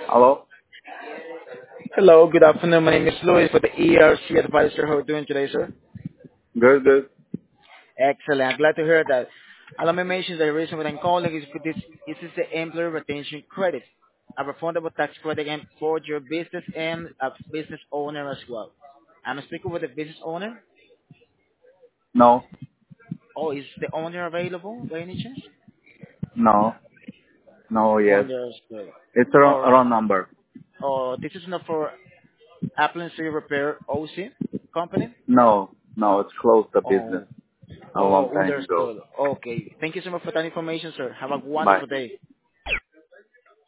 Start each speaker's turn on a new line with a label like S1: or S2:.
S1: Hello?
S2: Hello, good afternoon. My name is Louis with the ERC Advisor. How are you doing today, sir?
S1: Good, good.
S2: Excellent. I'm glad to hear that. Allow me to mention the reason why I'm calling is for this is the employee retention credit, a refundable tax credit and for your business and a business owner as well. I'm speaking with the business owner.
S1: No,
S2: Oh, is the owner available by any chance?
S1: no, no, yes.
S2: Understood.
S1: It's a
S2: All right.
S1: wrong number.
S2: Oh, this is not for appliance repair OC company?
S1: No, no, it's closed the business
S2: Oh,
S1: a long
S2: oh,
S1: time ago.
S2: understood. Okay. Thank you so much for that information, sir. Have a
S1: Bye.
S2: wonderful day.